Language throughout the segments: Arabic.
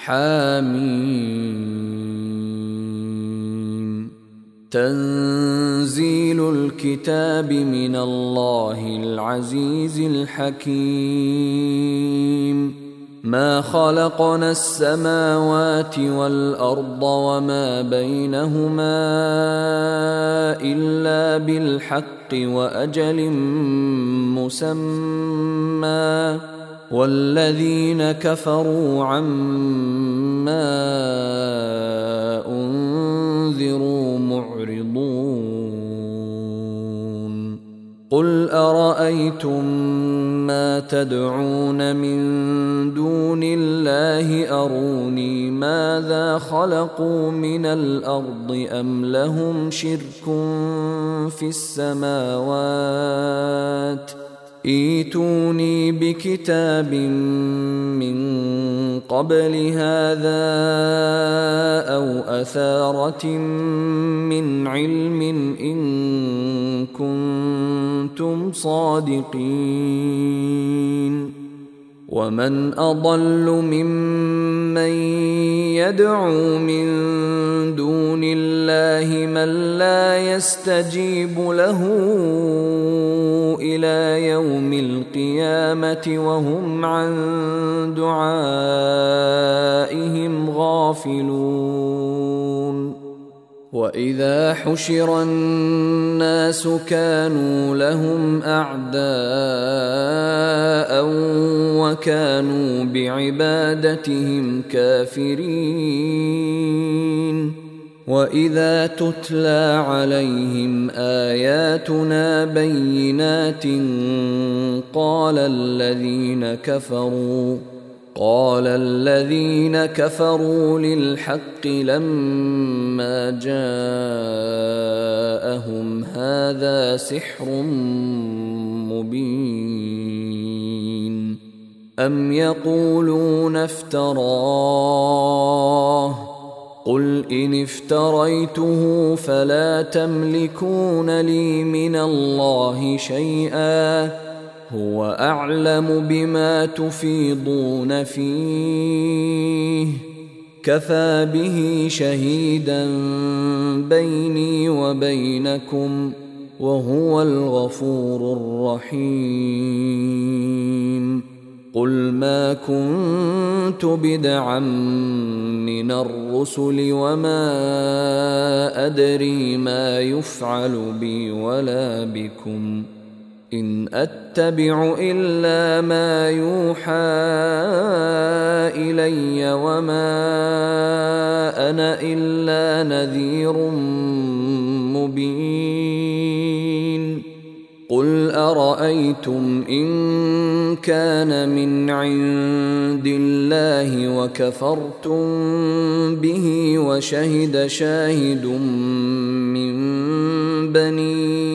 حم تنزيل الكتاب من الله العزيز الحكيم ما خلقنا السماوات والأرض وما بينهما إلا بالحق وأجل مسمى والذين كفروا عما أنذروا معرضون قل أرأيتم ما تدعون من دون الله أروني ماذا خلقوا من الأرض أم لهم شرك في السماوات ائتوني بكتاب من قبل هذا أو أثارة من علم إن كنتم صادقين ومن أضل ممن يدعو من دون الله من لا يستجيب له إلى يوم القيامة وهم عن دعائهم غافلون وإذا حشر الناس كانوا لهم أعداء وكانوا بعبادتهم كافرين وإذا تتلى عليهم آياتنا بينات قال الذين كفروا للحق لما جاءهم هذا سحر مبين أم يقولون افتراه قل إن افتريته فلا تملكون لي من الله شيئا هو أعلم بما تفيضون فيه كفى به شهيدا بيني وبينكم وهو الغفور الرحيم قل ما كنت بدعا من الرسل وما أدري ما يفعل بي ولا بكم إن أتبع إلا ما يوحى إلي وما أنا إلا نذير مبين قل أرأيتم إن كان من عند الله وكفرتم به وشهد شاهد من بني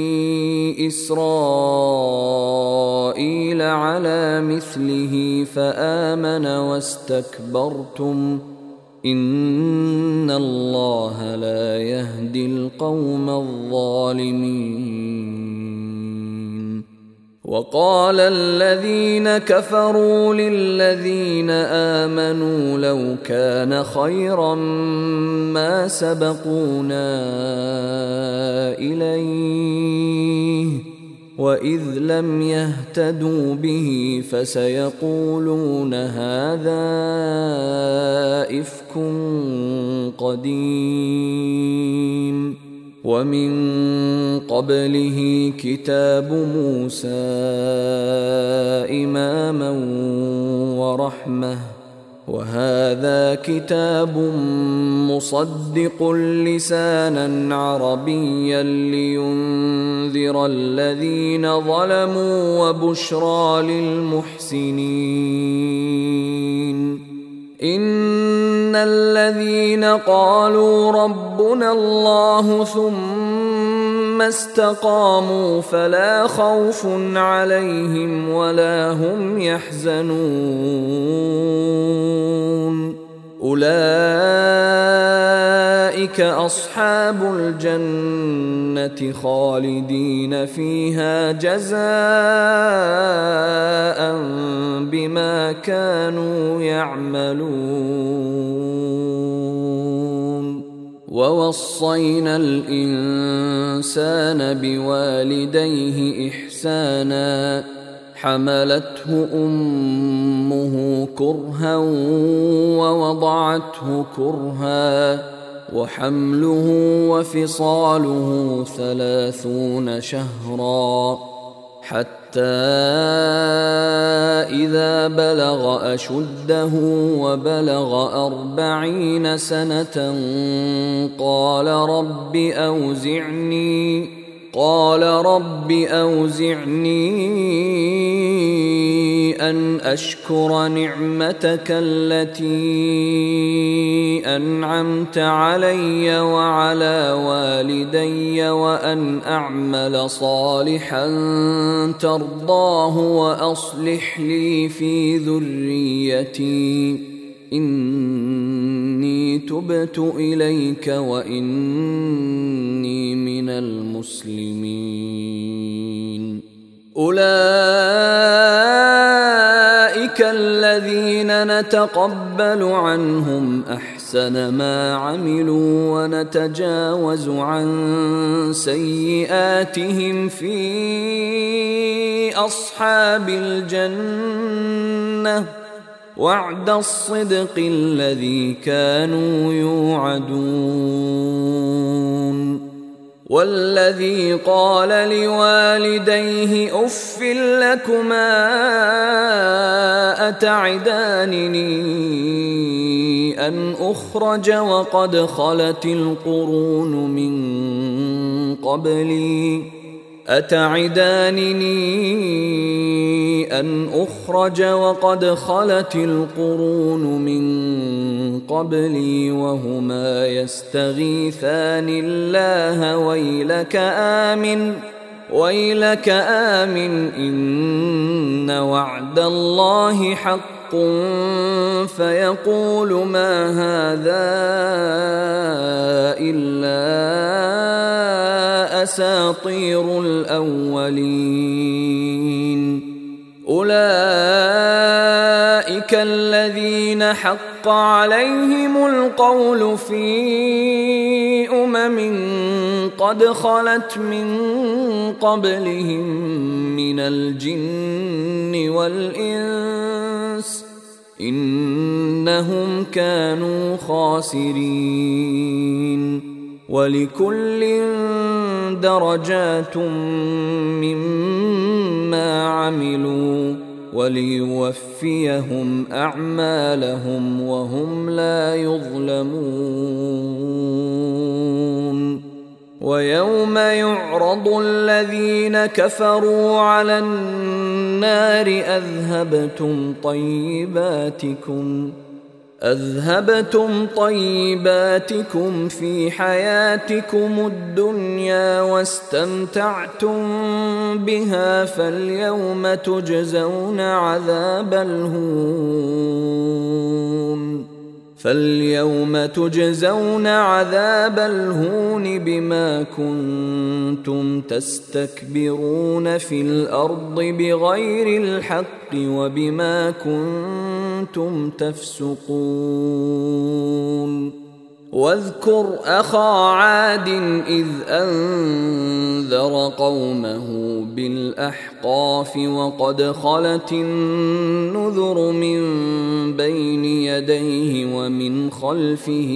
إسرائيل على مثله فآمن واستكبرتم إن الله لا يهدي القوم الظالمين وقال الذين كفروا للذين آمنوا لو كان خيرا ما سبقونا إليه وإذ لم يهتدوا به فسيقولون هذا إفك قديم ومن قبله كتاب موسى إماما ورحمة وهذا كتاب مصدق لسانا عربيا لينذر الذين ظلموا وبشرى للمحسنين إن الذين قالوا ربنا الله ثم استقاموا فلا خوف عليهم ولا هم يحزنون أولئك أولئك أصحاب الجنة خالدين فيها جزاء بما كانوا يعملون. ووصينا الإنسان بوالديه إحسانا حملته أمه كرها ووضعته كرها وحمله وفصاله 30 شهرا حتى إذا بلغ أشده وبلغ 40 سنة قال رب أوزعني أن أشكر نعمتك التي أنعمت علي وعلى والدي وأن أعمل صالحا ترضاه وأصلح لي في ذريتي إني تبت إليك وإني من المسلمين. أولئك الذين نتقبل عنهم أحسن ما عملوا ونتجاوز عن سيئاتهم في أصحاب الجنة وعد الصدق الذي كانوا يوعدون. والذي قال لوالديه أف لكما أتعدانني أن أخرج وقد خلت القرون من قبلي وهما يستغيثان الله ويلك آمن إن وعد الله حق فيقول ما هذا إلا أساطير الأولين. أولئك الذين حق عليهم القول في قد خلت من قبلهم من الجن والإنس إنهم كانوا خاسرين. ولكل درجات مما عملوا وليوفيهم أعمالهم وهم لا يظلمون. ويوم يعرض الذين كفروا على النار أذهبتم طيباتكم في حياتكم الدنيا واستمتعتم بها فاليوم تجزون عذاب الهون بما كنتم تستكبرون في الأرض بغير الحق وبما كنتم تفسقون. واذكر أخا عاد إذ أنذر قومه بالأحقاف وقد خلت النذر من بين يديه ومن خلفه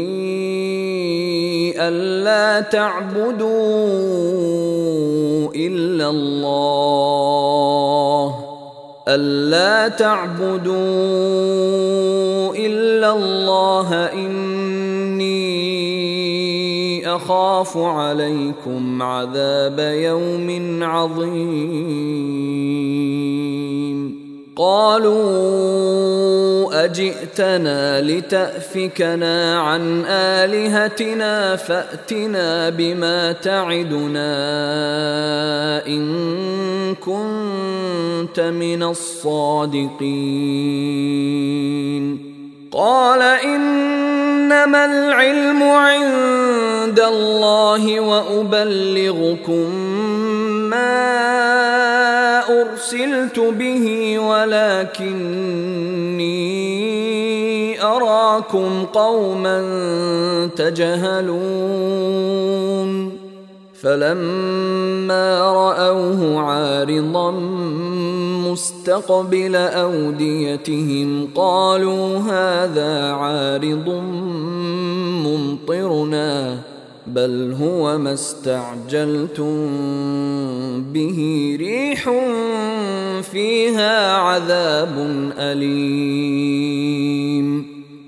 ألا تعبدوا إلا الله إني أخاف عليكم عذاب يوم عظيم. قالوا أجئتنا لتأفكنا عن آلهتنا فأتنا بما تعدنا إن كنت من الصادقين. قال إنما إنما العلم عند الله وأبلغكم ما أرسلت به ولكني أراكم قوما تجهلون فلما رأوه عارضا مستقبل أوديتهم قالوا هذا عارض ممطرنا بل هو ما استعجلتم به ريح فيها عذاب أليم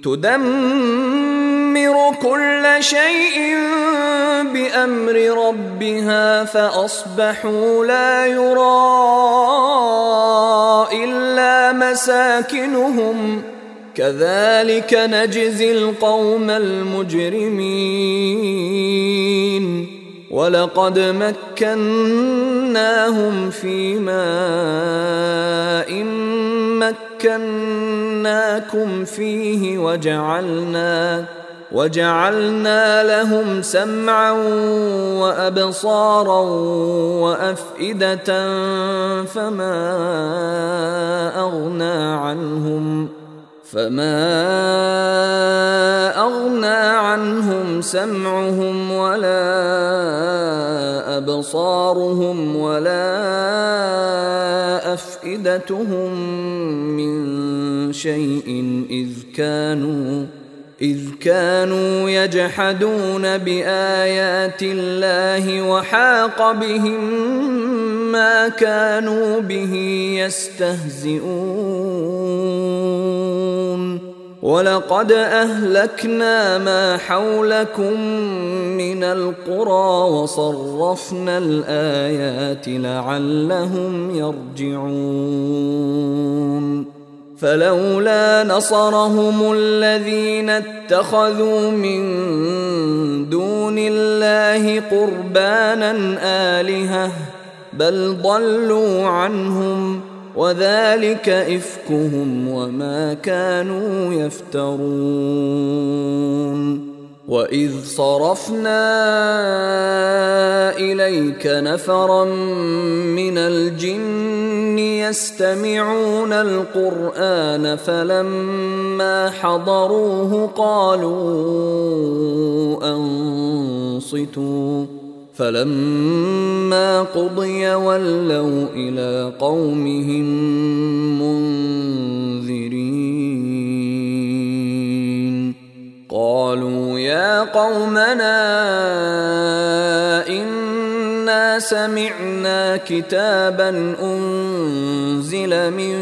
تدمر كل شيء بأمر ربها فأصبحوا لا يرى إلا مساكنهم كذلك نجزي القوم المجرمين ولقد مكناهم في ماء مكناكم فيه وجعلنا لهم سمعا وأبصارا وأفئدة فما أغنى عنهم سمعهم ولا أبصارهم ولا أفئدتهم من شيء إذ كانوا يجحدون بآيات الله وحاق بهم ما كانوا به يستهزئون ولقد أهلكنا ما حولكم من القرى وصرفنا الآيات لعلهم يرجعون فلولا نصرهم الذين اتخذوا من دون الله قربانا آلهة بل ضلوا عنهم وذلك إفكهم وما كانوا يفترون وإذ صرفنا إليك نفرا من الجن يستمعون القرآن فلما حضروه قالوا أنصتوا فلما قضي ولوا إلى قومهم منذرين قالوا يا قومنا إنا سمعنا كتابا أنزل من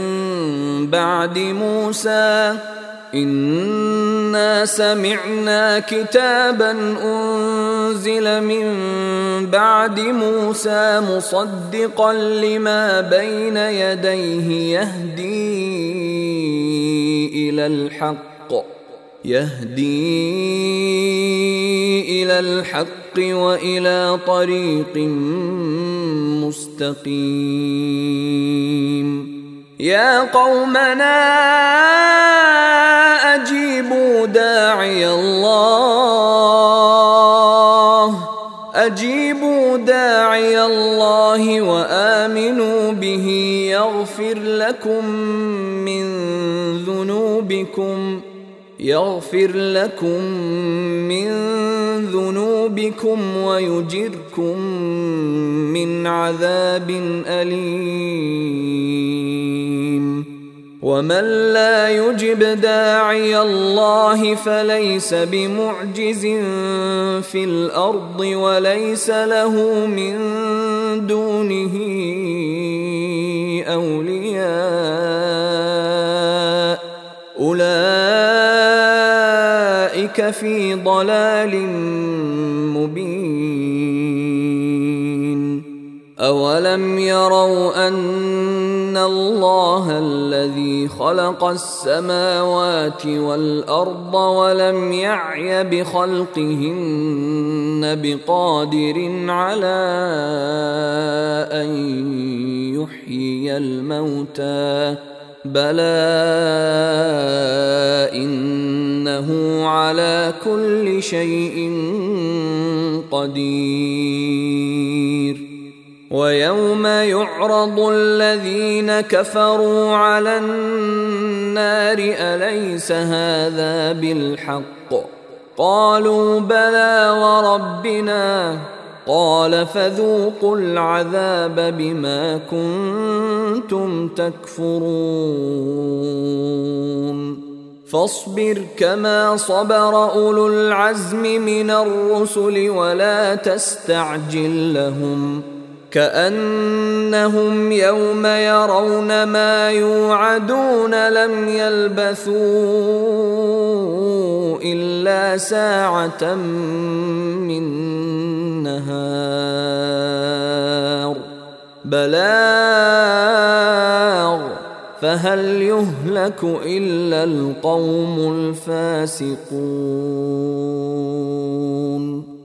بعد موسى مصدقا لما بين يديه يهدي إلى الحق وإلى طريق مستقيم يا قومنا أجيبوا داعي الله وآمنوا به يغفر لكم من ذنوبكم ويجركم من عذاب أليم ومن لا يجب داعي الله فليس بمعجز في الأرض وليس له من دونه أولياء أولئك في ضلال مبين أولم يروا أن الله الذي خلق السماوات والأرض ولم يعي بخلقهن بقادر على أن يحيي الموتى بلى إنه على كل شيء قدير. ويوم يعرض الذين كفروا على النار أليس هذا بالحق؟ قالوا بلى وربنا. قال فذوقوا العذاب بما كنتم تكفرون. فاصبر كما صبر أولو العزم من الرسل ولا تستعجل لهم، كأنهم يوم يرون ما يوعدون لم يلبثوا إلا ساعة من نهار بلاغ فهل يهلك إلا القوم الفاسقون.